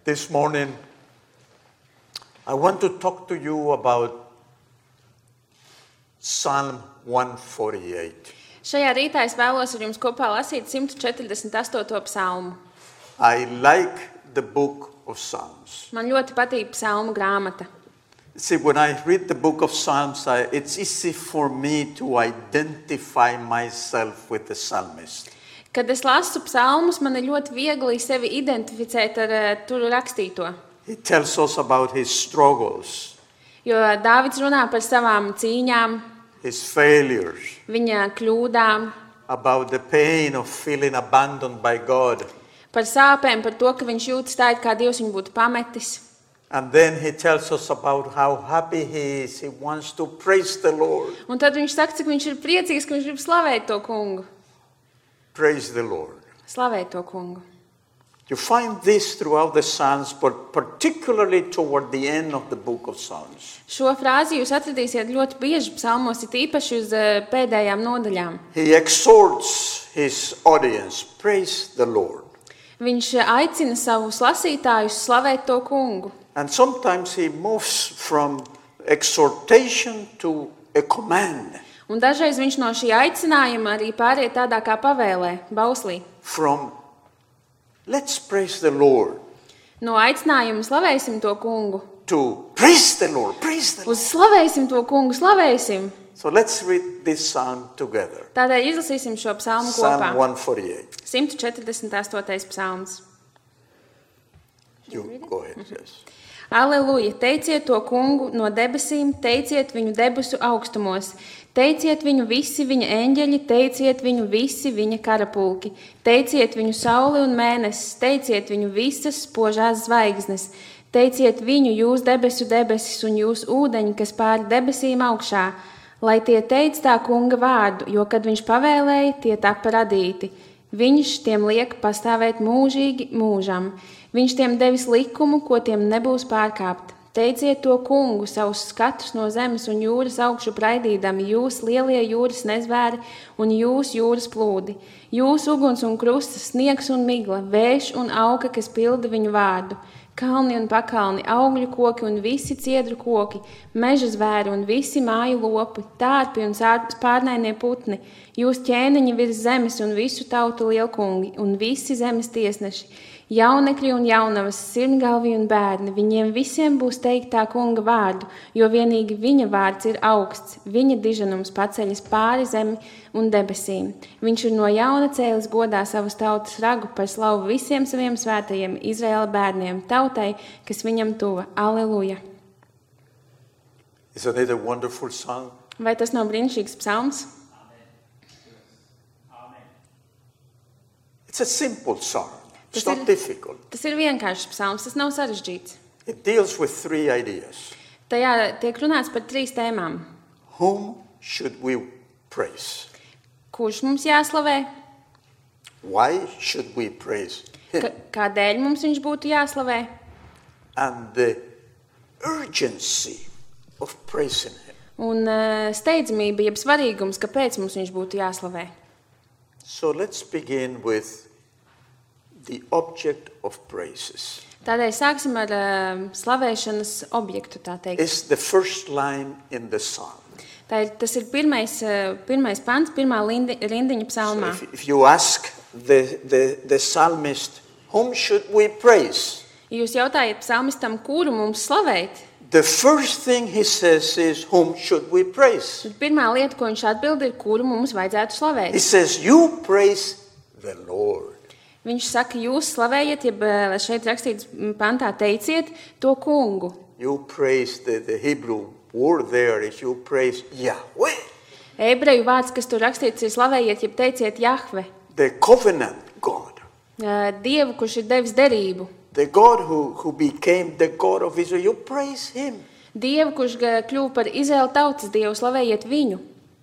This morning, I want to talk to you about Psalm 148. Šajā rītā es vēlos ar jums kopā lasīt 148. psalmu. I like the book of Psalms. Man ļoti patīk psalmu grāmata. See, when I read the book of Psalms, it's easy for me to identify myself with the psalmist. Kad es lasu psalmus, man ir ļoti viegli sevi identificēt ar tur rakstīto. He tells us about his struggles, Jo Dāvids runā par savām cīņām, his failures, viņa kļūdām, about the pain of feeling abandoned by God. par sāpēm, par to, ka viņš jūtas tā, it kā Dievs viņu būtu pametis. And then he tells us about how happy he is. He wants to praise the Lord. Un tad viņš saka, cik viņš ir priecīgs, ka viņš grib slavēt to kungu. Praise the Lord. Slavēt to kungu. You find this throughout the Psalms, but particularly toward the end of the book of Psalms. Šo frāzi jūs atradīsiet ļoti bieži psalmos, it īpaši uz pēdējām nodaļām. He exhorts his audience, praise the Lord. Viņš aicina savus lasītājus slavēt to kungu. And sometimes he moves from exhortation to a command, Un dažreiz viņš no šī aicinājuma arī pāriet tādā kā pavēlē, bauslī. from let's praise the Lord No aicinājuma slavēsim to kungu, to praise the Lord, praise the Lord. uz slavēsim to kungu, slavēsim. So let's read this psalm together. Tādēļ izlasīsim šo psalmu Psalm kopā. 148. 148. psalms. You go ahead, yes. Aleluja! Teiciet to kungu no debesīm, teiciet viņu debesu augstumos. Teiciet viņu visi viņa eņģeļi, teiciet viņu visi viņa karapulki. Teiciet viņu sauli un mēnesis, teiciet viņu visas spožās zvaigznes. Teiciet viņu jūs debesu debesis un jūs ūdeņi, kas pāri debesīm augšā. Lai tie teic tā kunga vārdu, jo kad viņš pavēlēja, tie tapa radīti. Viņš tiem liek pastāvēt mūžīgi mūžam. Viņš tiem devis likumu, ko tiem nebūs pārkāpt. Teiciet to kungu, savus skatus no zemes un jūras augšu praidīdami, jūs lielie jūras nezvēri un jūs jūras plūdi. Jūs uguns un krustas, sniegs un migla, vējš un auga, kas pilda viņu vārdu. Kalni un pakalni, augļu koki un visi ciedru koki, meža zvēri un visi māju lopi, tārpi un spārnainie putni, jūs ķēniņi virs zemes un visu tautu lielkungi un visi zemes tiesneši, jaunekļi un jaunavas, sirmgalvi un bērni, viņiem visiem būs teikt tā kunga vārdu, jo vienīgi viņa vārds ir augsts, viņa diženums paceļas pāri zemi un debesīm. Viņš ir no jauna cēlis godā savas tautas ragu par slavu visiem saviem svētajiem Izraēla bērniem, tautai, kas viņam tuva. Aleluja! Isn't it a wonderful song? Vai tas nav brīnišķīgs psalms? It's a simple song. It's not difficult. Tas ir vienkāršs psalms, tas nav sarežģīts. It deals with three ideas. Tajā tiek runāts par 3 tēmām. Whom should we praise? Kurš mums jāslavē? Why should we praise him? Kādēļ mums viņš būtu jāslavē? And the urgency of praising him. Un steidzamība, jeb svarīgums, kāpēc mums viņš būtu jāslavē. So let's begin with the object of praises. Tādēļ sāksim ar slavēšanas objektu, tā teikt. It's the first line in the psalm. Tas ir pirmais pants, pirmā rindiņa psalmā. So if you ask the psalmist, whom should we praise? Ja jūs jautājat psalmistam, kuru mums slavēt, The first thing he says is, whom should we praise? tad pirmā lieta, ko viņš atbild, ir, kuru mums vajadzētu slavēt. He says, you praise the Lord. Viņš saka, jūs slavējiet, jeb šeit rakstīts pantā, teiciet to kungu. You praise the Hebrew word there is you praise Yahweh. Ebreju vārds, kas tur rakstīts, ir slavējiet, jeb teiciet Jahve. The covenant God. Dievu, kurš ir devis derību. The God who became the God of Israel. You praise him. Dievu, kurš kļuva par Izraēla tautas dievu, slavējiet viņu.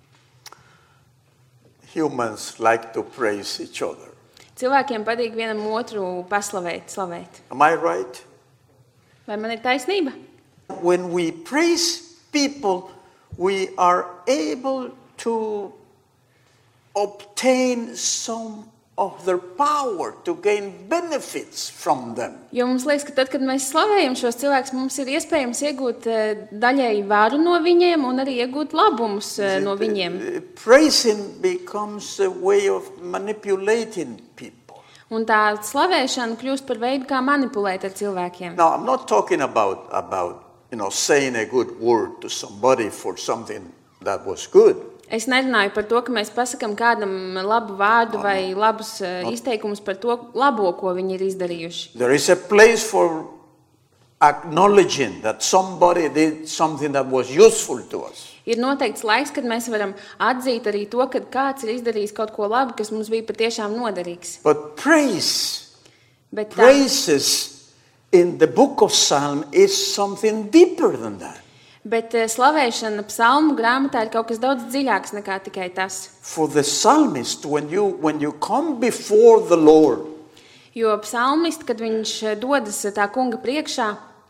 Humans like to praise each other. Cilvēkiem patīk vienam otru slavēt. Am I right? Vai man ir taisnība? When we praise people, we are able to obtain some of their power to gain benefits from them. Jo mums liekas, ka tad, kad mēs slavējam šos cilvēkus, mums ir iespējams iegūt daļēji varu no viņiem un arī iegūt labumus no viņiem. Praising becomes a way of manipulating people. Un tā slavēšana kļūst par veidu, kā manipulēt ar cilvēkiem. Now, I'm not talking about saying a good word to somebody for something that was good. Es nerunāju par to, ka mēs pasakām kādam labu vārdu vai labus izteikumus par to labo, ko viņi ir izdarījuši. There is a place for acknowledging that somebody did something that was useful to us. Ir noteikts laiks, kad mēs varam atzīt arī to, ka kāds ir izdarījis kaut ko labu, kas mums bija patiešām noderīgs. But Bet praises in the book of Psalm is something deeper than that. Bet slavēšana psalmu grāmatā ir kaut kas daudz dziļāks nekā tikai tas. For the psalmist, when you come before the Lord, Jo psalmists, kad viņš dodas tā kunga priekšā,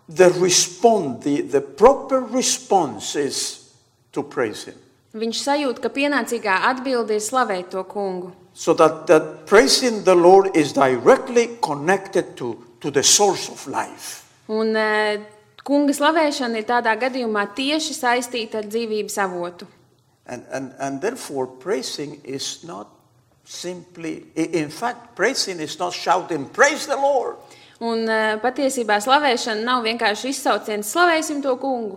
the proper response is to praise him. viņš sajūt, ka pienācīgā atbilde ir slavēt to kungu. So that praising the Lord is directly connected to the source of life. Un kunga slavēšana ir tādā gadījumā tieši saistīta ar dzīvības avotu. And therefore praising is not simply, in fact, praising is not shouting, praise the Lord. Un patiesībā slavēšana nav vienkārši izsauciens, slavēsim to kungu.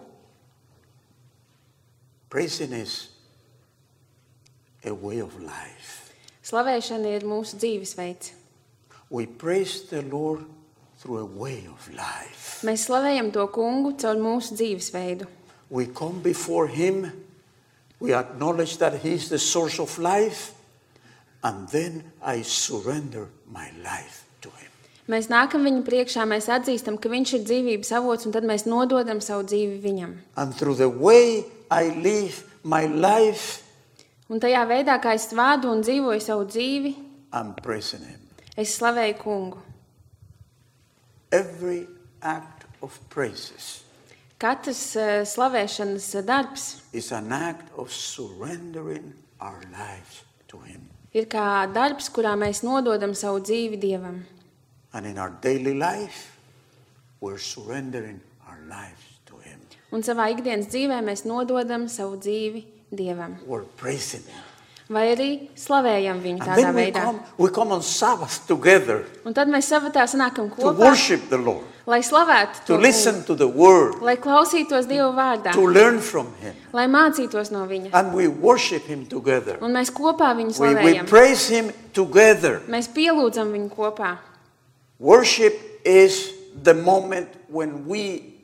Praising is a way of life. Slavēšana ir mūsu dzīvesveids. We praise the Lord through a way of life. Mēs slavējam to kungu caur mūsu dzīvesveidu. We come before him, we acknowledge that he is the source of life, and then I surrender my life to him. Mēs nākam viņa priekšā, mēs atzīstam, ka viņš ir dzīvības avots, un tad mēs nododam savu dzīvi viņam. And through the way I live my life, Un tajā veidā, kā es vādu un dzīvoju savu dzīvi, I'm praising him. es slavēju kungu. Every act of praises Katrs slavēšanas darbs is an act of surrendering our lives to him. ir kā darbs, kurā mēs nododam savu dzīvi Dievam. And in our daily life, we're surrendering our lives to him. Un savā ikdienas dzīvē mēs nododam savu dzīvi Dievam. We're praising him. Vai arī slavējam viņu And tādā then veidā. we come on Sabbath together Un tad mēs savatā sanākam to kopā, worship the Lord, lai slavētu to to listen kungu, to the word, lai klausītos Dieva vārdā, to learn from him. lai mācītos no viņa. And we worship him together. Un mēs kopā viņu We slavējam. praise him together. Mēs pielūdzam viņu kopā. Worship is the moment when we,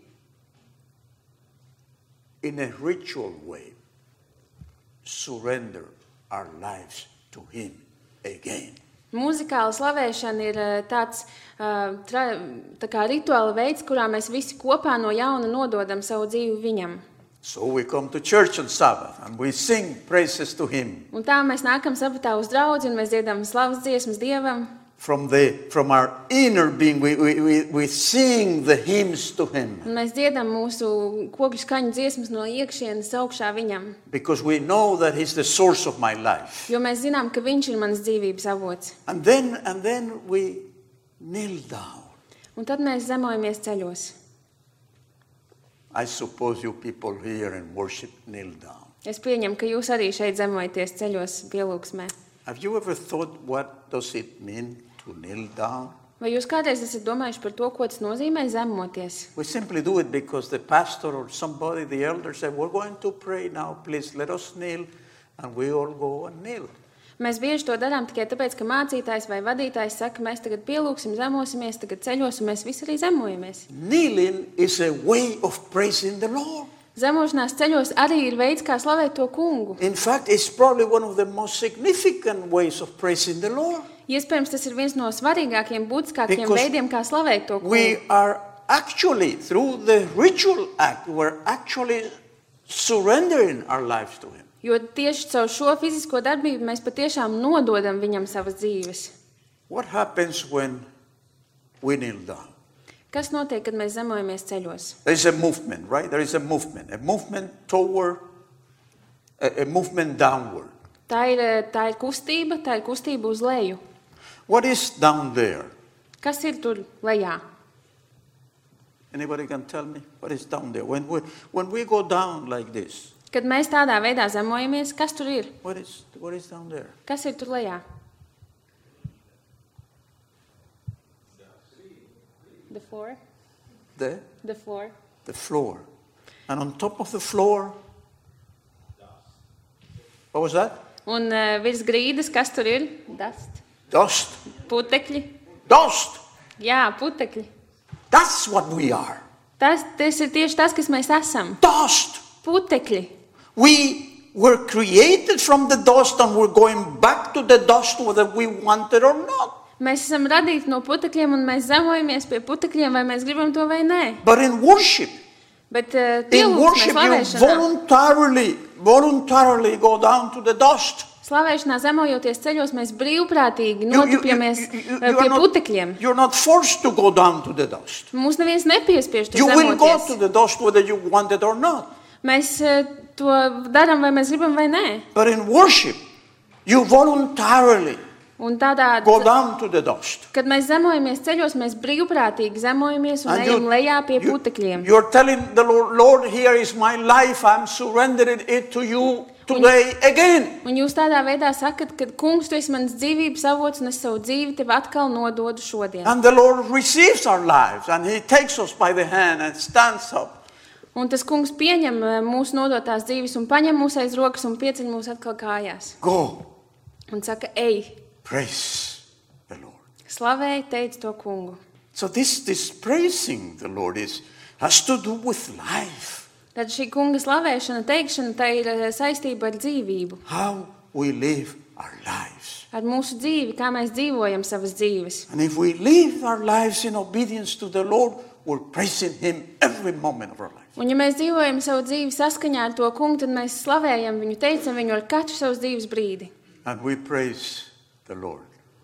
in a ritual way, surrender our lives to him again. Mūzikāla slavēšana ir tāds tā kā rituāla veids, kurā mēs visi kopā no jauna nododam savu dzīvi viņam. So we come to church on Sabbath and we sing praises to him. Un tā mēs nākam sabatā uz draudzi un mēs dziedam slavas dziesmas Dievam. From our inner being, we sing the hymns to him. Un mēs dziedam mūsu kokļu skaņu dziesmas no iekšienes augšā viņam. Because we know that he's the source of my life. Jo mēs zinām, ka viņš ir mans dzīvības avots. And then we kneel down. Un tad mēs zemojamies ceļos. I suppose you people here in worship kneel down. Es pieņemu, ka jūs arī šeit zemojaties ceļos pielūgsmē. Have you ever thought what does it mean to kneel down? Vai jūs kādreiz esat domājuši par to, ko tas nozīmē zemoties? We simply do it because the pastor or somebody, the elder said, we're going to pray now, please let us kneel, and we all go and kneel. Mēs bieži to darām tikai tāpēc, ka mācītājs vai vadītājs saka, mēs tagad pielūksim, zemosimies, tagad ceļos, un mēs visi arī zemojamies. Kneeling is a way of praising the Lord. Zemošanās ceļos arī ir veids, kā slavēt to kungu. In fact, it's probably one of the most significant ways of praising the Lord. Iespējams, tas ir viens no svarīgākiem, būtiskākiem Because veidiem, kā slavēt to kungu. We are actually, through the ritual act, we're actually surrendering our lives to him. Jo tieši caur šo fizisko darbību mēs patiešām nododam viņam savas dzīves. What happens when we kneel down? Kas notiek, kad mēs zemojamies ceļos? There is a movement, right? There is a movement toward, a movement downward. Tā ir kustība uz leju. What is down there? Kas ir tur lejā? Anybody can tell me what is down there? When we go down like this, Kad mēs tādā veidā zemojamies, kas tur ir? what is down there? Kas ir tur lejā? The floor. There? The floor. The floor. And on top of the floor, what was that? Un virs grīdas, kas tur ir? Dust. Dust. Putekļi. Dust. Jā, putekļi. That's what we are. Tas ir tieši tas, kas mēs esam. Dust. Putekļi. We were created from the dust and we're going back to the dust whether we want it or not. Mēs esam radīti no putekļiem un mēs zemojamies pie putekļiem, vai mēs gribam to vai nē. But in worship, Bet in pielūgsmē, worship you slavēšanā, voluntarily go down to the dust. slavēšanā zemojoties ceļos, mēs brīvprātīgi notupjamies pie putekļiem. You're not forced to go down to the dust. Mūs neviens nepiespiež tur You will go zemoties. to the dust whether you want it or not. Mēs to darām, vai mēs gribam vai nē. But in worship, you voluntarily Un tādā, go down to the dust. kad mēs zemojamies ceļos, mēs brīvprātīgi zemojamies un ejam lejā pie putekļiem. You're telling the Lord, here is my life, I'm surrendering it to you today again. Un jūs tādā veidā sakat, ka kungs, tu esi mans dzīvības avots un es savu dzīvi tev atkal nododu šodien. And the Lord receives our lives and He takes us by the hand and stands up. Un tas kungs pieņem mūsu nodotās dzīves un paņem mūs aiz rokas un pieceļ mūs atkal kājās. Go, Un saka, ej, praise the Lord. slavēj, teic to kungu. So this praising the Lord has to do with life. Tad šī kunga slavēšana, teikšana, tā ir saistība ar dzīvību. How we live our lives. Ar mūsu dzīvi, kā mēs dzīvojam savas dzīves. And if we live our lives in obedience to the Lord, we're praising Him every moment of our life. Un ja mēs dzīvojam savu dzīvi saskaņā ar to kungu, tad mēs slavējam viņu, teicam viņu ar katru savas dzīves brīdi. And we praise the Lord,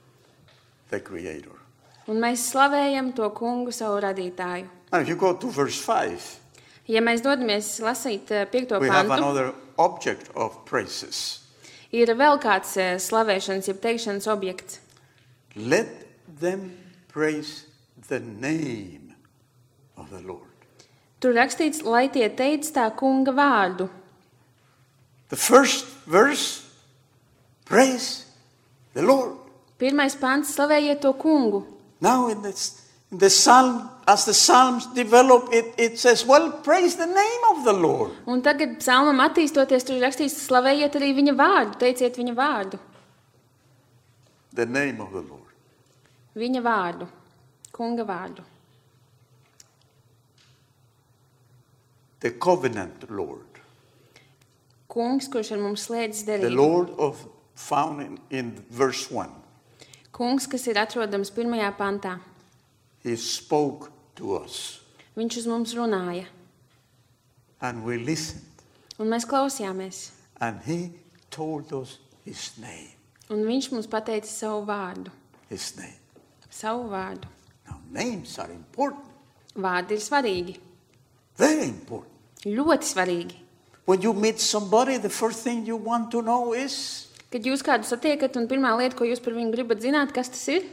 the Creator. Un mēs slavējam to kungu, savu radītāju. And if you go to verse 5, Ja mēs dodamies lasīt 5. we have pantu, another object of praises. ir vēl kāds slavēšanas, jeb teikšanas objekts. Let them praise the name of the Lord. Tur rakstīts, lai tie teic tā kunga vārdu. The first verse, praise the Lord. Pirmais pants, slavējiet to kungu. Now in the psalm, as the psalms develop, it says, well, praise the name of the Lord. Un tagad psalmam attīstoties, tur ir rakstīts, slavējiet arī viņa vārdu, teiciet viņa vārdu. The name of the Lord. Viņa vārdu, kunga vārdu. The covenant Lord. Kungs, kurš ar mums slēdzis The derību. Lord found in verse 1. Kungs, kas ir atrodams 1. pantā. He spoke to us Viņš uz mums runāja, and we listened. un mēs klausījāmies. And He told us His name. Un viņš mums pateica savu vārdu. His name. Savu vārdu. Now names are important. Vārdi ir svarīgi. Very important. Ļoti svarīgi. When you meet somebody, the first thing you want to know is, Kad jūs kādu satiekat, un pirmā lieta, ko jūs par viņu gribat zināt, kas tas ir?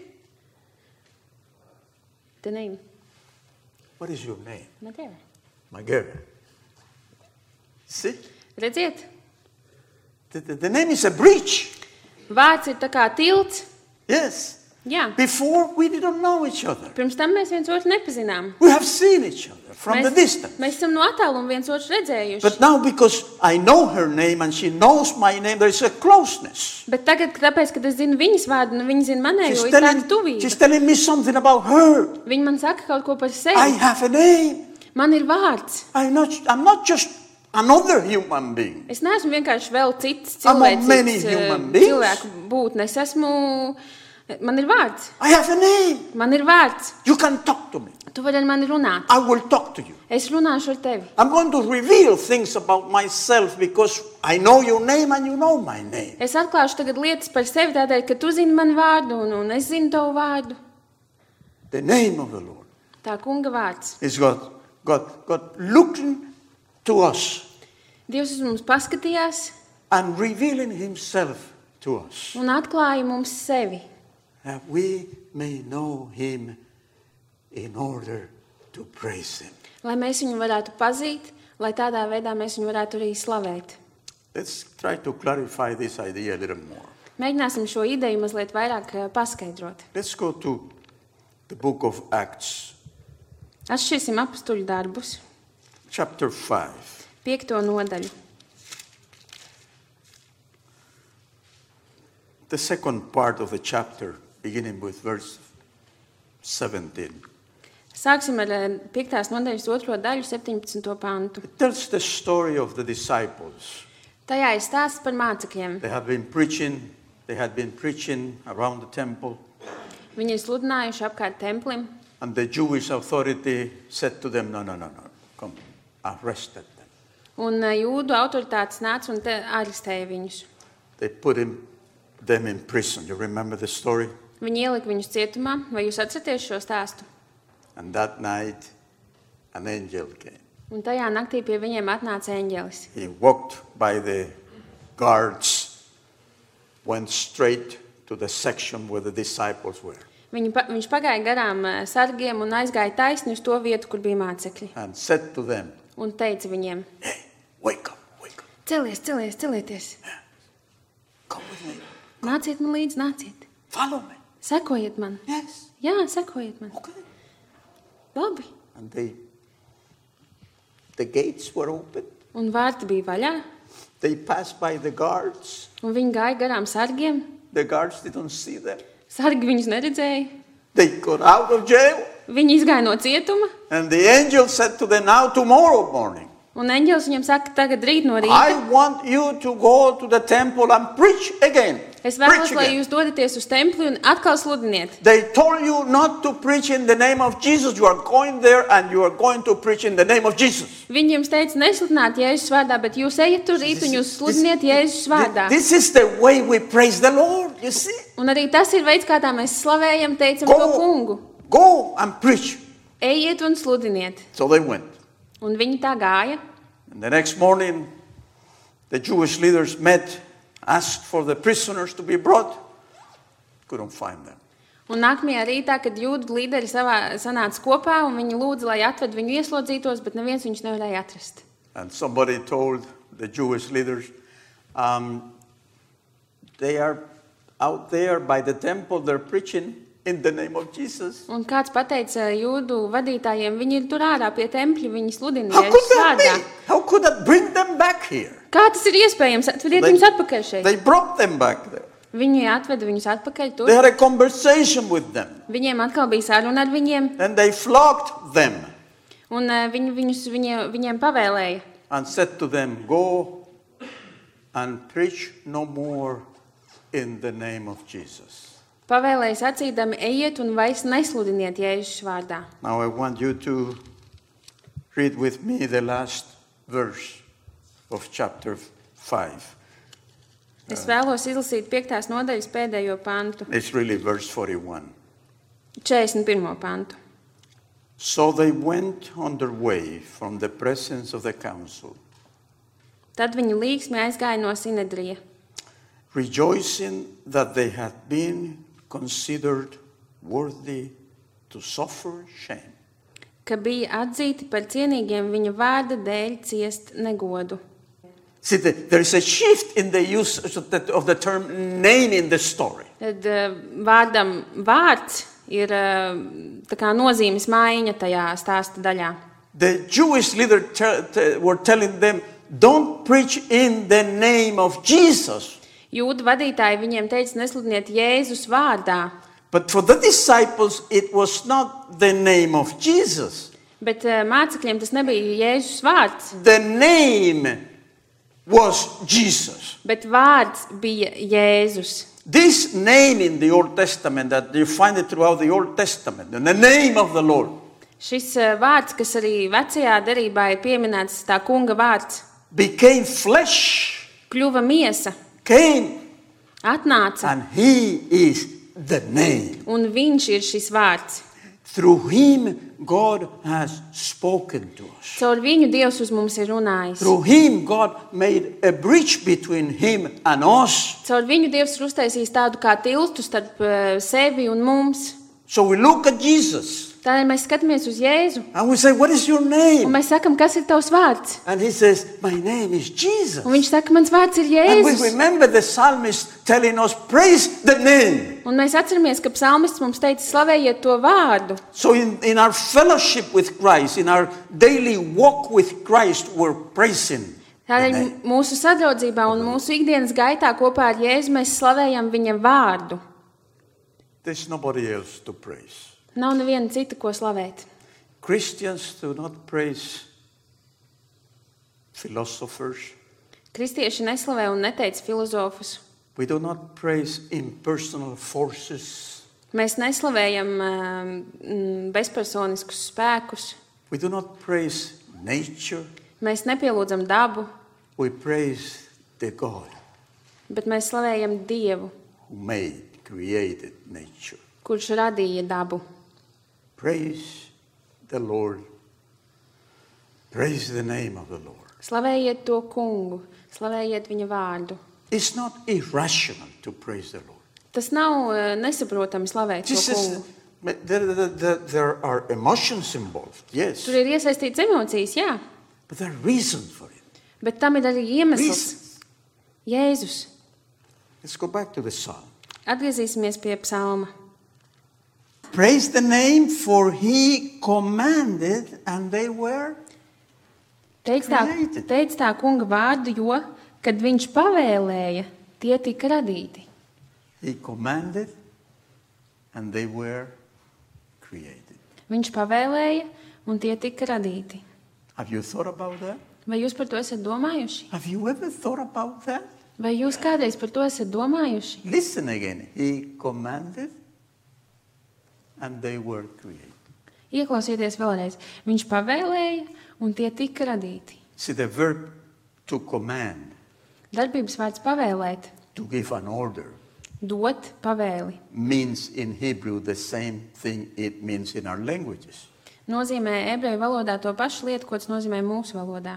The name. what is your name? Matēra. Magera. See? Redziet, The name is a bridge. vārds ir tā kā tilts. Yes. Jā, Before we didn't know each other. pirms tam mēs viens otru nepazinām. We have seen each other from the distance. Mēs esam no attāluma viens otru redzējuši. But now because I know her name and she knows my name, there is a closeness. Bet tagad, tāpēc, kad es zinu viņas vārdu, un viņa zina manējo, She's ir tāda she's tuvība. telling me something about her. Viņa man saka kaut ko par I sevi. have a name. Man ir vārds. I'm not just another human being. Es neesmu vienkārši vēl cits Among many cilvēks, human beings. cilvēku būtne. Man ir vārds. I have a name. Man ir vārds. You can talk to me. Tu vari ar mani runāt. I will talk to you. Es runāšu ar tevi. I'm going to reveal things about myself because I know your name and you know my name. Es atklāšu tagad lietas par sevi tādēļ, ka tu zini manu vārdu un es zinu tavu vārdu. The name of the Lord Tā kunga vārds. is God looking to us Dievs uz mums paskatījās and revealing Himself to us. un atklāja mums sevi. that we may know him in order to praise him. Lai mēs viņu varētu pazīt, lai tādā veidā mēs viņu varētu arī slavēt. Let's try to clarify this idea a little more. Mēģināsim šo ideju mazliet vairāk paskaidrot. Let's go to the book of Acts, Atšķirsim apustuļu darbus, chapter 5. 5. nodaļu. The second part of the chapter, beginning with verse 17. Sāksim ar 5. nodaļas 2. daļu, 17. pantu. It tells the story of the disciples. Tajā ir stāsts par mācekļiem. They had been preaching around the temple, Viņi ir sludinājuši apkārt templim, and the Jewish authority said to them, no, come, arrested them. un jūdu autoritātes nāca un arestēja viņus. They put them in prison. You remember the story? Viņi ielika viņus cietumā. Vai jūs atceraties šo stāstu? And that night, an angel came. Un tajā naktī pie viņiem atnāca eņģelis. He walked by the guards, went straight to the section where the disciples were, Viņš pagāja garām sargiem un aizgāja taisni uz to vietu, kur bija mācekļi. and said to them, Un teica viņiem, hey, wake up, celieties, come with me, nāciet man līdzi, nāciet. follow me. Sekojiet man. Yes, Jā, sekojiet man. okay. Labi. And the gates were open. Un vārti bija vaļā, They passed by the guards. un viņi gāja garām sargiem. The guards didn't see them. Sargi viņus neredzēja. They got out of jail. Viņi izgāja no cietuma, And the angel said to them, now tomorrow morning, un eņģelis viņiem saka, tagad rīt no I rīta. want you to go to the temple and preach again. Es Preach vēlos, lai again. jūs dodaties uz templi un atkal sludiniet. They told you not to preach in the name of Jesus. You are going there and you are going to preach in the name of Jesus. Viņi jums teica, nesludināt Jēzus vārdā, bet jūs ejat tur rīt un jūs sludiniet Jēzus vārdā. This is the way we praise the Lord, you see. Un arī tas ir veids, kā tā mēs slavējam, teicam to kungu. Go and preach. Ejiet un sludiniet. So they went. Un viņi tā gāja. And the next morning, the Jewish leaders met, asked for the prisoners to be brought. Couldn't find them. Un nākamajā rītā, kad jūdu līderi sanāca kopā un viņi lūdza, lai atved viņu ieslodzītos, bet neviens viņus nevarēja atrast. And somebody told the Jewish leaders, they are out there by the temple, they're preaching in the name of Jesus. Un kāds pateica jūdu vadītājiem, viņi ir tur ārā pie tempļa, viņi sludina How could Jēzus that vārdā. be? How could that bring them back here? Kā tas ir iespējams? Atvediet viņus atpakaļ šeit. They brought them back there. Viņi atveda viņus atpakaļ tur. They had a conversation with them. Viņiem atkal bija saruna ar viņiem, And they flogged them un viņiem pavēlēja. and said to them, go and preach no more in the name of Jesus. Pavēlēja sacīdami, ejiet un vairs nesludiniet Jēzus vārdā. Now I want you to read with me the last verse of chapter 5. Es vēlos izlasīt 5. nodaļas pēdējo pantu, It's really verse 41. 41. pantu. So they went on their way from the presence of the council, Tad viņi līksmi aizgāja no Sinedrija, rejoicing that they had been considered worthy to suffer shame. ka bija atzīti par cienīgiem viņa vārda dēļ ciest negodu. See, there is a shift in the use of the term name in the story. Tad vārdam vārds ir tā kā nozīmes maiņa tajā stāsta daļā. The Jewish leaders were telling them, don't preach in the name of Jesus. Jūdu vadītāji viņiem teica, nesludiniet Jēzus vārdā, But for the disciples, it was not the name of Jesus. bet mācekļiem tas nebija Jēzus vārds, The name was Jesus. bet vārds bija Jēzus. This name in the Old Testament, that you find it throughout the Old Testament, and the name of the Lord, Šis vārds, kas arī vecajā derībā ir pieminēts, tā kunga vārds, became flesh, kļuva miesa, came, atnāca, and he is the name. un viņš ir šis vārds. Through him, God has spoken to us. Caur viņu Dievs uz mums ir runājis. Through him, God made a bridge between him and us. Caur viņu Dievs ir uztaisījis tādu kā tiltu starp sevi un mums. So we look at Jesus Tādēļ mēs skatāmies uz Jēzu. and we say, what is your Un name? mēs sakam, kas ir tavs vārds? And he says, my name is Jesus. Un viņš saka, mans vārds ir And we Jēzus. remember the psalmist telling us, praise the name. Un mēs atceramies, ka psalmists mums teica, slavējiet to vārdu. So in our fellowship with Christ, in our daily walk with Christ, we're praising the Tādēļ name. mūsu sadraudzībā un mūsu ikdienas gaitā kopā ar Jēzu mēs slavējam viņa vārdu. There's nobody else to praise. Nav neviena cita, ko slavēt. Christians do not praise philosophers. Kristieši neslavē un neteic filozofus. We do not praise impersonal forces. Mēs neslavējam bezpersoniskus spēkus. We do not praise nature. Mēs nepielūdzam dabu, We praise the God bet mēs slavējam Dievu, who created nature. kurš radīja dabu. Praise the Lord. Praise the name of the Lord. Slavējiet to kungu, slavējiet viņa vārdu. It's not irrational to praise the Lord. Tas nav nesaprotami slavēt to This kungu. is, there are emotions involved, yes, Tur ir iesaistīts emocijas, jā, but there are reasons for it. bet tam ir arī iemesls. Reasons. Jēzus. Let's go back to the psalm. Atgriezīsimies pie psalma. Praise the name, for he commanded and they were. Teic Created. tā kunga vārdu, jo, kad viņš pavēlēja, tie tika radīti. He commanded and they were created. Viņš pavēlēja, un tie tika radīti. Have you thought about that? Vai jūs par to esat domājuši? Have you ever thought about that? Vai jūs kādreiz par to esat domājuši? Listen again. He commanded and they were created. Ieklausieties vēlreiz. Viņš pavēlēja, un tie tika radīti. See, the verb to command, Darbības vārds pavēlēt, to give an order, dot pavēli, means in Hebrew the same thing it means in our languages. nozīmē ebreju valodā to pašu lietu, ko tas nozīmē mūsu valodā.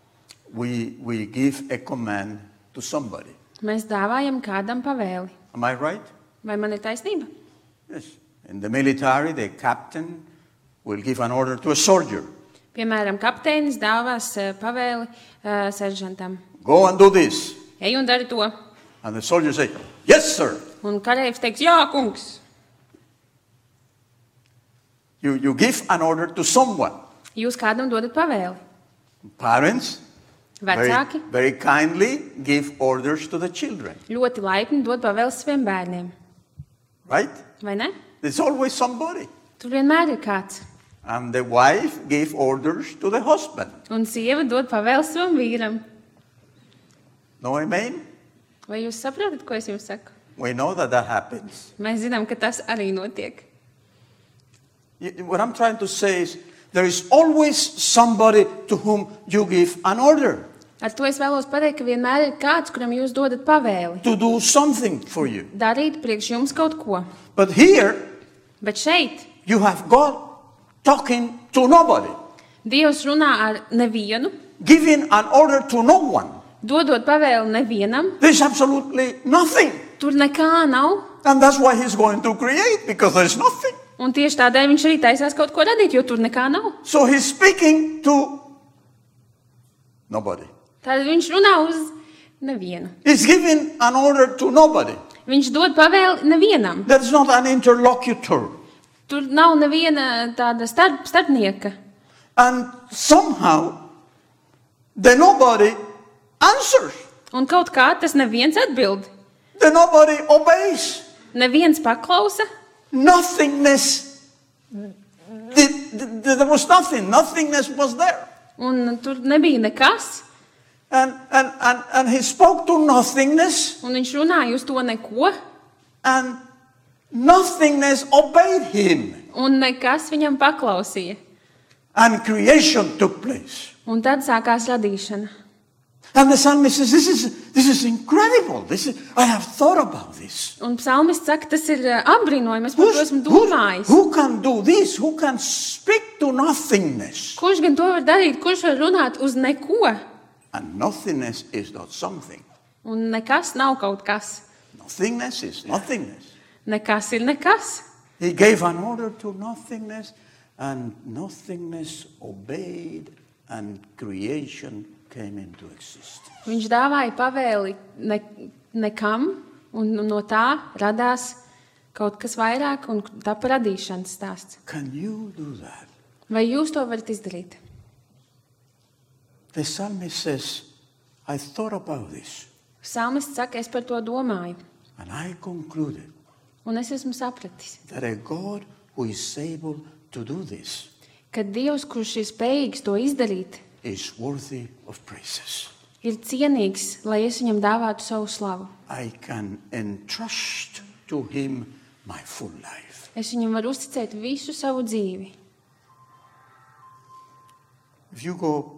We give a command to somebody. Mēs dāvājam kādam pavēli. Am I right? Vai man ir taisnība? Yes. In the military, the captain will give an order to a soldier. Piemēram, kapteinis dāvās pavēli seržantam. Go and do this. Ej un dari to. And the soldier say, yes, sir. Un kareivs teiks, jā, kungs. You give an order to someone. Jūs kādam dodat pavēli. Parents Vecāki very kindly give orders to the children. ļoti laipni dod pavēles saviem bērniem. Right? Vai ne? There's always somebody. Tur vienmēr ir kāds. And the wife gave orders to the husband. Un sieva dod pavēles savam vīram. No amen? Vai jūs saprotat, ko es jums saku? We know that happens. Mēs zinām, ka tas arī notiek. What I'm trying to say is there is always somebody to whom you give an order Ar to es vēlos pateikt, ka vienmēr ir kāds, kuram jūs dodat pavēli. to do something for you. Darīt priekš jums kaut ko. But here Bet šeit you have God talking to nobody, Dievs runā ar nevienu, giving an order to no one. dodot pavēli nevienam. There's absolutely nothing. Tur nekā nav. And that's why he's going to create, because there's nothing. Un tieši tādēļ viņš arī taisās kaut ko radīt, jo tur nekā nav. So he's speaking to nobody. Tad viņš runā uz nevienu. He's giving an order to nobody. Viņš dod pavēli nevienam. There's not an interlocutor. Tur nav neviena tāda starpnieka. And somehow the nobody answers. Un kaut kā tas neviens atbild. The nobody obeys. Neviens paklausa. Nothingness. There was nothing. Nothingness was there. Un tur nebija nekas. And he spoke to nothingness. Un viņš runāja uz to neko. And nothingness obeyed him. Un nekas viņam paklausīja. And creation took place. Un tad sākās radīšana. And the psalmist says, this is incredible. I have thought about this. Un psalmists saka, tas ir apbrīnojami, es par to esmu domājis. Who can do this? Who can speak to nothingness? Kurš gan to var darīt, kurš var runāt uz neko? And nothingness is not something. Un nekas nav kaut kas. Nothingness is nothingness. Nekas ir nekas. He gave an order to nothingness, and nothingness obeyed, and creation came into existence. Viņš dāvāja pavēli nekam, un no tā radās kaut kas vairāk, un tā radīšanas stāsts. Can you do that? Vai jūs to varat izdarīt? The psalmist says, I thought about this, Psalmists saka, es par to domāju, and I concluded un es esmu sapratis, that a God who is able to do this ka Dievs, kurš ir spējīgs to izdarīt, is worthy of praises. ir cienīgs, lai es viņam dāvātu savu slavu. I can entrust to him my full life. Es viņam varu uzticēt visu savu dzīvi. If you go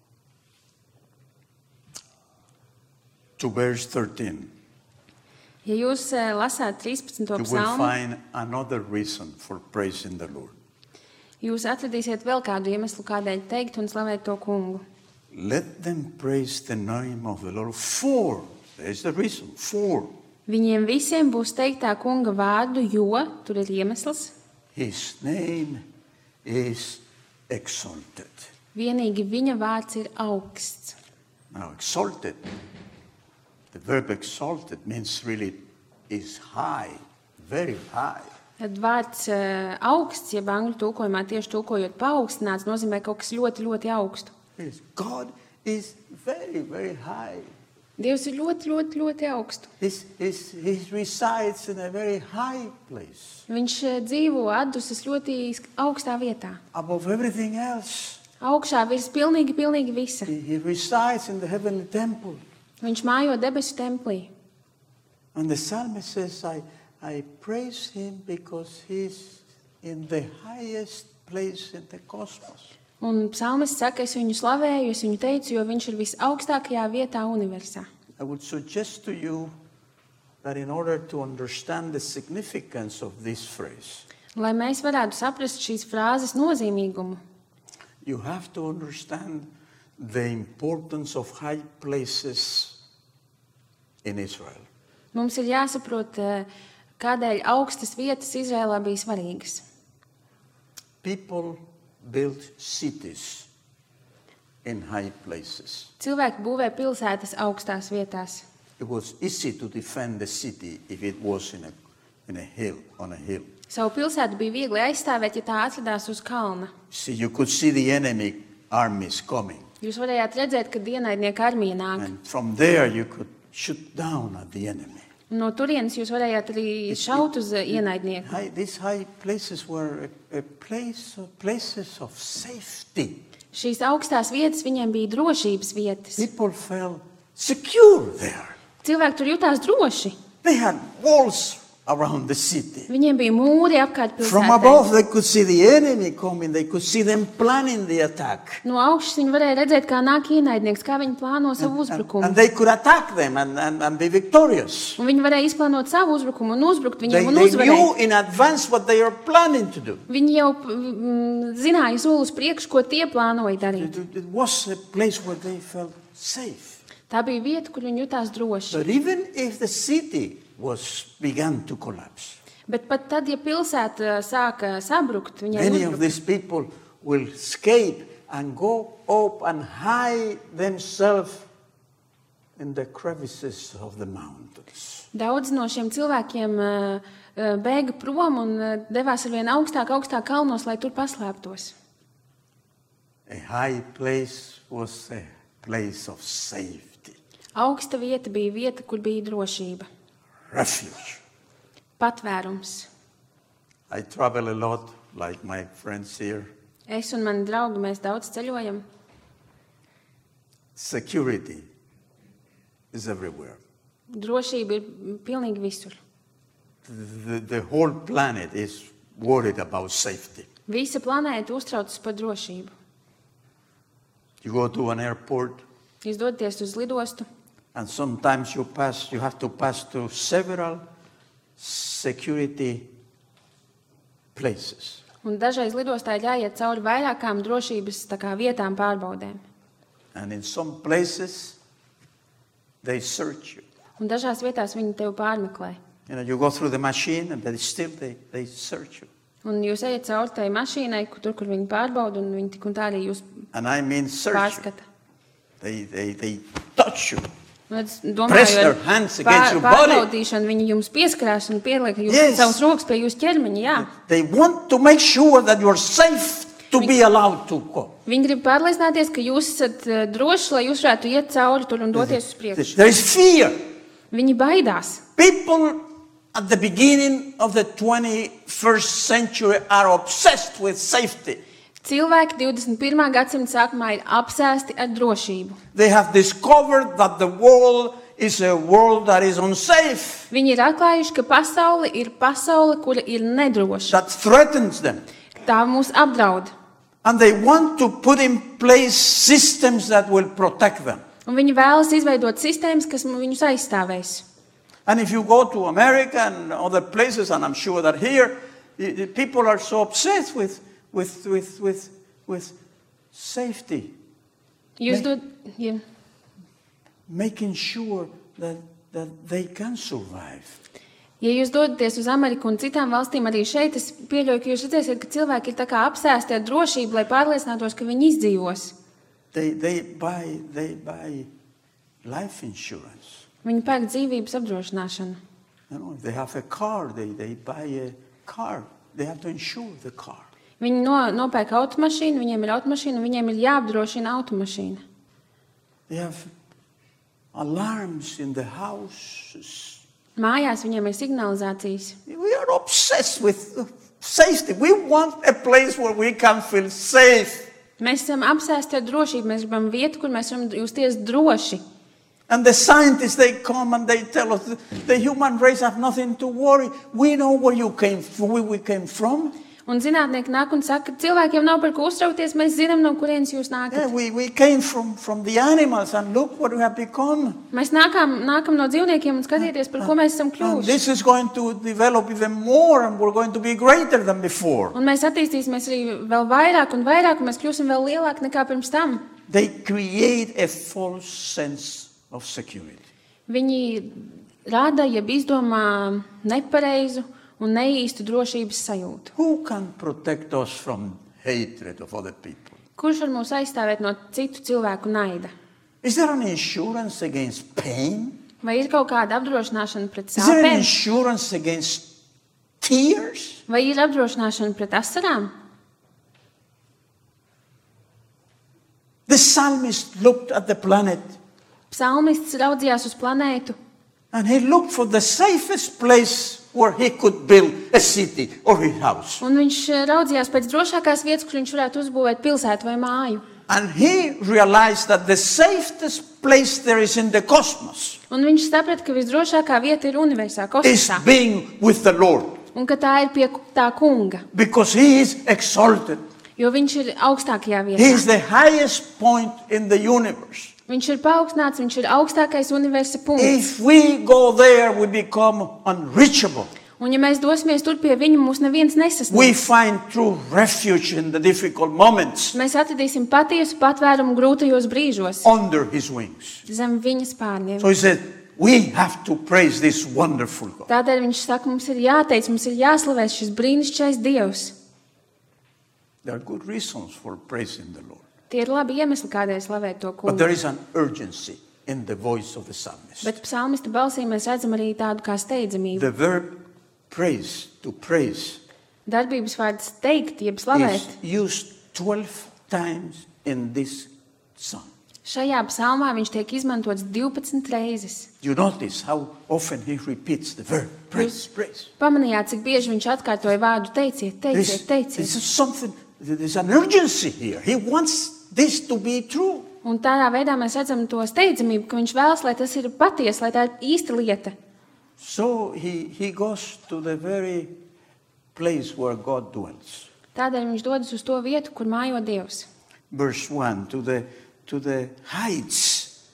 to verse 13, Ja jūs lasāt 13. you will psalmu, find another reason for praising the Lord. jūs atradīsiet vēl kādu iemeslu, kādēļ teikt un slavēt to kungu. Let them praise the name of the Lord, for, there's the reason, for Viņiem visiem būs teikt tā kunga vārdu, jo, tur ir iemesls, his name is exalted. vienīgi viņa vārds ir augsts. Now, exalted, the verb exalted means really is high, very high. Tad vārds augsts, jeb angļu tulkojumā tieši tulkojot paaugstināts, nozīmē kaut kas ļoti, ļoti augstu. Yes, God is very, very high. Dievs ir ļoti, ļoti, ļoti augstu. He resides in a very high place, Viņš dzīvo atdusas ļoti augstā vietā. above everything else. Augšā virs pilnīgi visa. He resides in the heavenly temple. Viņš mājo debesu templī. And the psalmist says, I praise him because he's in the highest place in the cosmos. Un psalmists saka, es viņu slavēju, es viņu teicu, jo viņš ir visaugstākajā vietā universā. I would suggest to you that in order to understand the significance of this phrase, Lai mēs varētu saprast šīs frāzes nozīmīgumu, you have to understand the importance of high places in Israel. mums ir jāsaprot, kādēļ augstas vietas Izrēlā bija svarīgas. People built cities in high places. Cilvēki būvē pilsētas augstās vietās. It was easy to defend the city if it was in a hill, on a hill. Savu pilsētu bija viegli aizstāvēt, ja tā atradās uz kalna. See, you could see the enemy armies coming. Jūs varējāt redzēt, ka ienaidnieka armija nāk. And from there you could shoot down at the enemy. No turienes jūs varējāt arī šaut uz ienaidnieku. These high places were places of safety. Šīs augstās vietas viņiem bija drošības vietas. People felt secure there. Cilvēki tur jutās droši. They had walls around the city. Viņiem bija mūri apkārt From pilsētai. above they could see the enemy coming. They could see them planning the attack. No augšas viņi varēja redzēt, kā nāk ienaidnieks, kā viņi plāno savu uzbrukumu. And they could attack them and be victorious. Un viņi varēja izplānot savu uzbrukumu un uzbrukt They viņiem un knew uzvarēt. in advance what they are planning to do. Viņi jau zināja soli uz priekšu, ko tie plānoja darīt. It was a place where they felt safe. Tā bija vieta, kur viņi jutās droši. But even if the city began to collapse, Bet pat tad, ja pilsēta sāka sabrukt, viņai many of uzbrukt, these people will escape and go up and hide themselves in the crevices of the mountains. daudz no šiem cilvēkiem bēga prom un devās ar vien augstāk kalnos, lai tur paslēptos. A high place was a place of safety, Augsta vieta bija vieta, kur bija drošība, refuge. patvērums. I travel a lot, like my friends here. Es un mani draugi, mēs daudz ceļojam. Security is everywhere. Drošība ir pilnīgi visur. The whole planet is worried about safety. Visa planēta uztraucas par drošību. You go to an airport, Jūs dodaties uz lidostu, and sometimes you have to pass through several security places. un dažreiz lidostā ir jāiet cauri vairākām drošības vietām pārbaudēm. And in some places, they search you. Un dažās vietās viņi tevi pārmeklē. You go through the machine and they search you. Un jūs ejat cauri tai mašīnai, kur viņi pārbauda, un viņi tik un tā arī jūs And I mean search pārskata. you. They touch you. Un es Press domāju, their hands against your body. pārbaudīšanu viņi jums pieskarās un pieliek Yes. savus rokas pie jūsu ķermeņa, jā. They want to make sure that you're safe to be allowed to go. Viņi grib pārliecināties, ka jūs esat droši, lai jūs varētu iet cauri tur un doties uz priekšu. There is fear. Viņi baidās. People at the beginning of the 21st century are obsessed with safety. Cilvēki 21. gadsimta sākumā ir apsēsti ar drošību. They have discovered that the world is a world that is unsafe, Viņi ir atklājuši, ka pasaule ir pasaule, kura ir nedroša. that threatens them. Tā mūs apdraud. And they want to put in place systems that will protect them. Un viņi vēlas izveidot sistēmas, kas viņus aizstāvēs. And if you go to America and other places, and I'm sure that here, people are so obsessed with safety, Jūs making sure that they can survive. Ja jūs dodaties uz Ameriku un citām valstīm, arī šeit es pieļauju, ka jūs redzēsiet, ka cilvēki ir tā kā apsēsti ar drošību, lai pārliecinātos, ka viņi izdzīvos. They buy life insurance. Viņi pērk dzīvības apdrošināšanu. If they have a car, they buy a car. They have to insure the car. Viņi nopērk automašīnu, viņiem ir automašīna, un viņiem ir jāapdrošina automašīna. They have alarms in the houses. Mājās viņiem ir signalizācijas. We are obsessed with safety. We want a place where we can feel safe. Mēs esam apsēsti ar drošību, mēs gribam vietu, kur mēs varam justies droši. And the scientists, they come and they tell us the human race have nothing to worry. We know where we came from. Un zinātnieki nāk un saka, ka cilvēkiem nav par ko uztraukties, mēs zinām, no kurienes jūs Yeah, nākat. we came from the animals, and look what we have become. Mēs nākam no dzīvniekiem un skatieties, par ko mēs esam And kļuvuši. this is going to develop even more, and we're going to be greater than before. Un mēs attīstīsimies arī vēl vairāk, un mēs kļūsim vēl lielāki nekā pirms tam. They create a false sense of security. Viņi rada, jeb izdomā nepareizu un neīstu drošības sajūtu. Who can protect us from hatred of other people? Kurš var mūs aizstāvēt no citu cilvēku naida? Is there an insurance against pain? Vai ir kaut kāda apdrošināšana pret Is there an sāpēm? insurance against tears? Vai ir apdrošināšana pret asarām? The psalmist looked at the planet Psalmists raudzījās uz planētu, and he looked for the safest place where he could build a city or his house. un viņš raudzījās pēc drošākās vietas, kur viņš varētu uzbūvēt pilsētu vai māju. And he realized that the safest place there is in the cosmos Un viņš saprata, ka visdrošākā vieta ir universā, is kosmosā, being with the Lord, un ka tā ir pie tā kunga, because he is exalted. jo viņš ir augstākajā He is vietā. the highest point in the universe. Viņš ir paaugstināts, viņš ir augstākais universa punkts. If we go there, we become unreachable. Un ja mēs dosimies tur pie viņa, mūs neviens We nesasniegs. find true refuge in the difficult moments Mēs atradīsim patiesu patvērumu grūtajos brīžos, under his wings. zem viņa spārniem. So he said, we have to praise this wonderful God. Tādēļ viņš saka, mums ir jāteic, mums ir jāslavē šis brīnišķīgais Dievs. There are good reasons for praising the Lord. Tie ir labi iemesli, kādēļ slavēt to But there kungu. is an urgency in the voice of the psalmist. Bet psalmista balsī mēs redzam arī tādu kā steidzamību. The verb praise, to praise, Darbības vārds teikt, jeb slavēt. is used 12 times in this psalm. Šajā psalmā viņš tiek izmantots 12 reizes. You notice how often he repeats the verb praise, praise. Pamanījāt, cik bieži viņš atkārtoja vārdu teiciet, teiciet, This teiciet. is something, there's an urgency here. He wants this to be true. Un tādā veidā mēs redzam to steidzamību, ka viņš vēlas, lai tas ir patiesi, lai tā ir īsta lieta. So he goes to the very place where God dwells. Tādēļ viņš dodas uz to vietu, kur mājo Dievs. Verse 1, to the heights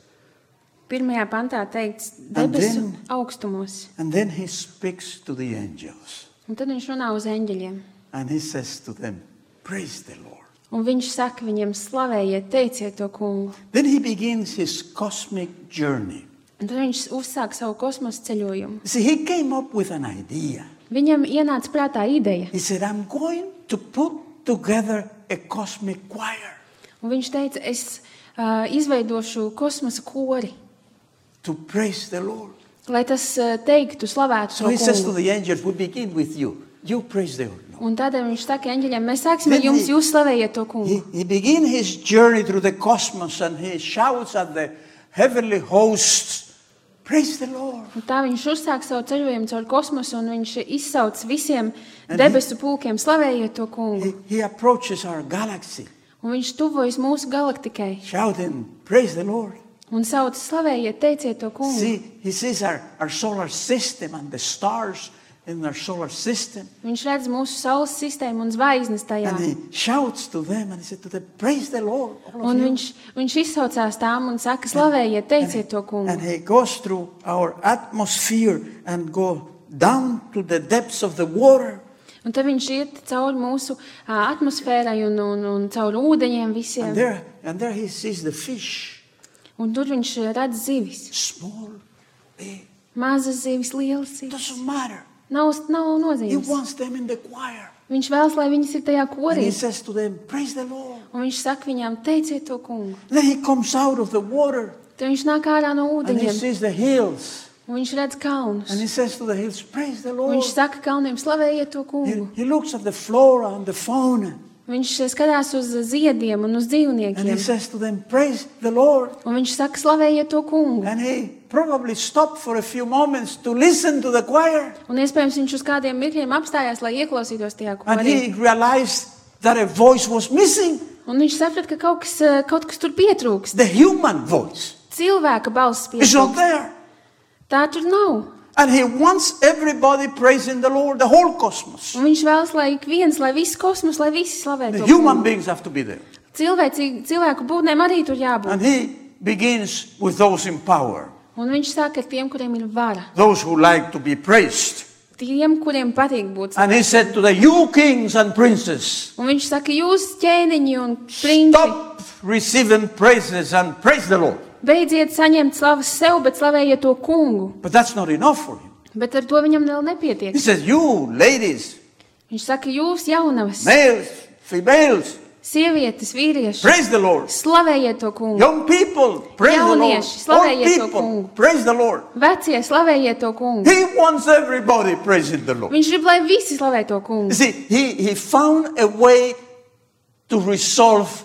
1. pantā teikts debesu augstumos. And then he speaks to the angels. Un tad viņš runā uz eņģeļiem. And he says to them, praise the Lord. Un viņš saka viņiem, slavējiet, teiciet to kungu. Then he begins his cosmic journey. Un tad viņš uzsāk savu kosmosa ceļojumu. See, he came up with an idea. Viņam ienāca prātā ideja. He said, I'm going to put together a cosmic choir Un viņš teica, es izveidošu kosmosa kori, to praise the Lord. lai tas teiktu, slavētu So to he says to kungu. the angels, we begin with you. You praise the Lord. Un tādēļ viņš saka eņģeļiem, mēs sāksim ar Then jums, he- jūs slavējiet to kungu. He begins his journey through the cosmos and he shouts at the heavenly hosts, praise the Lord. Un tā viņš uzsāk savu ceļojumu caur kosmosu un viņš izsauc visiem debesu pulkiem, slavējiet to kungu. He approaches our galaxy, Un viņš tuvojas mūsu galaktikai shouting, praise the Lord. un sauc, slavējiet, teiciet to kungu. See, he sees our solar system and the stars in our solar system. Viņš redz mūsu saules sistēmu un zvaigznes tajā. And he shouts to them and he said to them, praise the Lord, all of Un you. viņš izsaucās tām un saka, slavējiet, teiciet to kungu. And he goes through our atmosphere and go down to the depths of the water. Un tad viņš iet cauri mūsu atmosfērai un cauri ūdeņiem visiem. And there he sees the fish, Un tur viņš redz zivis. small, big, Mazas zivis, lielas zivis. doesn't matter. Nav He nozīmes. wants them in the choir. Viņš vēlas, lai viņas ir tajā And korī. he says to them, praise the Lord. Un viņš saka viņām, teiciet to kungu. Then he comes out of the water Tad viņš nāk ārā no and he ūdeņiem. sees the hills. Un viņš redz kalnus. And he says to the hills, praise the Un Lord. viņš saka kalniem, slavējiet to kungu. He looks at the flora and the fauna. Viņš skatās uz ziediem un uz And he dzīvniekiem. says to them, praise the Lord. Un viņš saka, slavējiet to kungu. And he probably stopped for a few moments to listen to the choir. Un iespējams viņš uz kādiem mirkļiem apstājās, lai ieklausītos tajā And korī. he realized that a voice was missing. Un viņš saprata, ka kaut kas tur pietrūkst. The human voice Cilvēka balss is not pietrūkst. there. Tā tur nav. And he wants everybody praising the Lord, the whole cosmos. Un viņš vēlas, lai ik viens, lai viss kosmos, lai visi slavē The to human kungu. beings have to be there. Cilvēku būtnēm arī tur jābūt. And he begins with those in power, Un viņš saka ar tiem, kuriem ir vara. those who like to be praised. Tiem, kuriem patīk būt. And he said to the you kings and princes, Un viņš saka, jūs ķēniņi un princi, stop receiving praises and praise the Lord. beidziet saņemt slavas sev, bet slavējiet to kungu. But that's not enough for him. Bet ar to viņam vēl nepietiek. He says, you ladies, Viņš saka, jūs jaunavas, males, females, sievietes, vīrieši, praise the Lord. slavējiet to kungu. Young people, praise the Lord. Jaunieši, Old slavējiet to people, kungu. praise the Lord. Vecie, slavējiet to kungu. He wants everybody praising the Lord. Viņš grib, lai visi slavē to You kungu. see, he found a way to resolve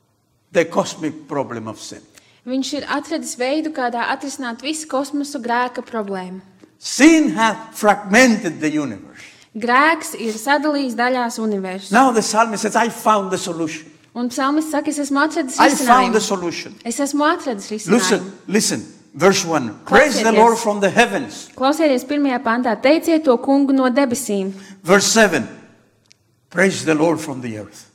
the cosmic problem of sin. Viņš ir atradis veidu, kādā atrisināt visu kosmosu grēka problēmu. Sin had fragmented the universe. Grēks ir sadalījis daļās universu. Now the psalmist says, I found the solution. Un psalmists saka, es esmu atradis I found the risinājumu. solution. Es esmu atradis risinājumu. Listen, verse 1. Praise the Klausieties. Lord from the heavens. Klausieties 1. pantā, teiciet to kungu no debesīm. Verse 7. Praise the Lord from the earth.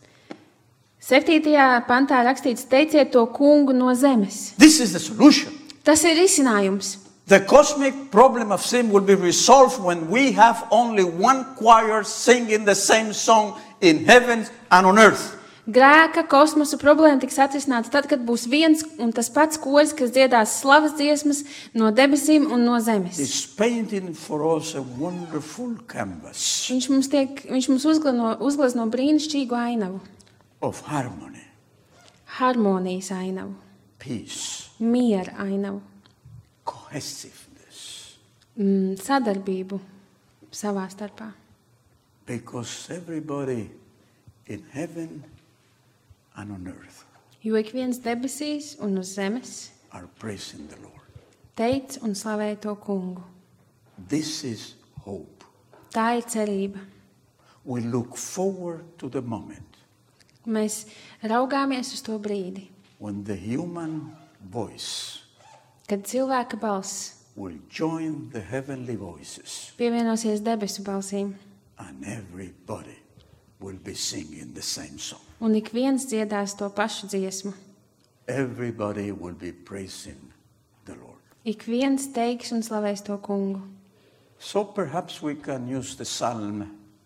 7. pantā rakstīts, teiciet to kungu no zemes. This is the solution. Tas ir risinājums. The cosmic problem of sin will be resolved when we have only one choir singing the same song in heaven and on earth. Grēka kosmosa problēma tiks atrisināta tad, kad būs viens un tas pats koris, kas dziedās slavas dziesmas no debesīm un no zemes. He's painting for us a wonderful canvas Viņš mums uzglezno brīnišķīgu ainavu, of harmony, harmonijas ainavu, peace, miera ainavu, cohesiveness. sadarbību savā starpā. Because everybody in heaven and on earth Jo ik viens debesīs un uz zemes are praising the Lord. teic un slavē to kungu. This is hope. Tā ir cerība. We look forward to the moment Mēs raugāmies uz to brīdi, when the human voice kad cilvēka balss will join the heavenly voices pievienosies debesu balsīm, and everybody will be singing the same song. un ik viens dziedās to pašu dziesmu. Everybody will be praising the Lord. Ik viens teiks un slavēs to kungu. So perhaps we can use the psalm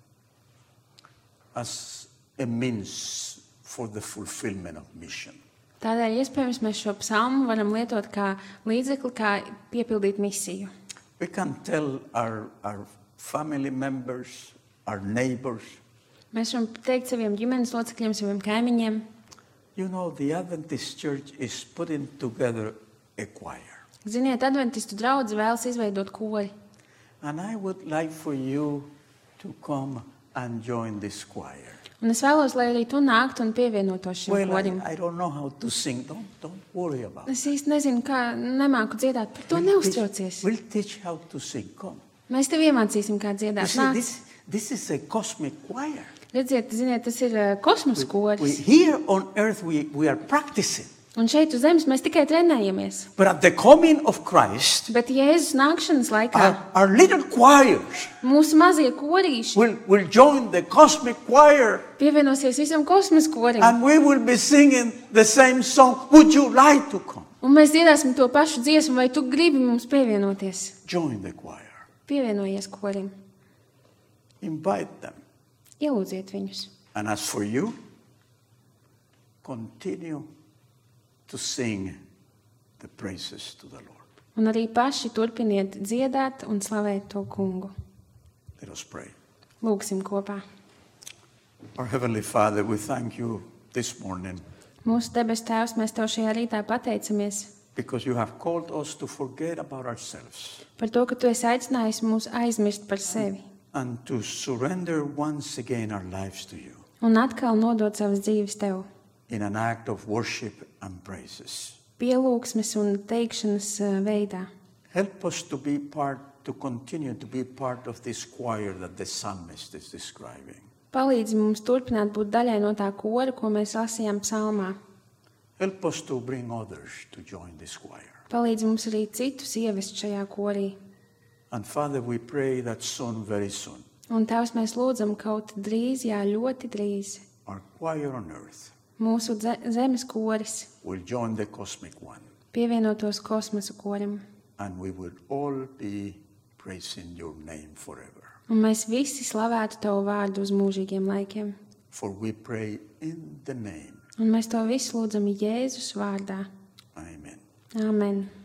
as a means for the fulfillment of mission. Tādēļ iespējams mēs šo psalmu varam lietot kā līdzekli, kā piepildīt misiju. We can tell our family members, our neighbors, Mēs varam teikt saviem ģimenes locekļiem, saviem kaimiņiem, you know, the Adventist Church is putting together a choir. ziniet, adventistu draudze vēlas izveidot kori. And I would like for you to come and join this choir. Un es vēlos, lai arī tu nāktu un pievienotos šim Well, korim. I don't know how to sing. Don't worry about it. Es īsti nezinu, kā nemāku dziedāt, par to neuztraucies. We'll teach how to sing. Come. Mēs tev iemācīsim, kā You dziedāt. see, Nāc. this is a cosmic choir. Redziet, ziniet, tas ir kosmosa koris. Here on earth we are practicing. Un šeit uz zemes mēs tikai trenējamies. But at the coming of Christ, Bet Jēzus nākšanas laikā our little choirs mūsu mazie korīši will join the cosmic choir pievienosies visam kosmosa korim. and we will be singing the same song. Would you like to come? Un mēs dziedāsim to pašu dziesmu, vai tu gribi mums pievienoties? Join the choir. Pievienojies korim. Invite them. Ielūdziet viņus. And as for you, continue to sing the praises to the Lord. Un arī paši turpiniet dziedāt un slavēt to kungu. Let us pray. Lūgsim kopā. Our Heavenly Father, we thank you this morning Mūsu debes Tēvs, mēs Tev šajā rītā pateicamies because you have called us to forget about ourselves par to, ka Tu esi aicinājis mūs aizmirst par sevi and to surrender once again our lives to you un atkal nodot savas dzīves Tev. in an act of worship and praises. Pielūgsmes un teikšanas veidā. Help us to continue to be part of this choir that the psalmist is describing. Palīdzi mums turpināt būt daļai no tā kora, ko mēs lasījām psalmā. Help us to bring others to join this choir. Palīdzi mums arī citus ievest šajā korī. And Father, we pray that soon, very soon, Un Tēvs, mēs lūdzam kaut drīz, jā, ļoti drīz, our choir on earth mūsu zemes koris will join the cosmic one, pievienotos kosmosa korim. and we will all be praising your name forever. Un mēs visi slavētu Tavu vārdu uz mūžīgiem laikiem. For we pray in the name. Un mēs to visu lūdzam Jēzus vārdā. Amen. Āmen.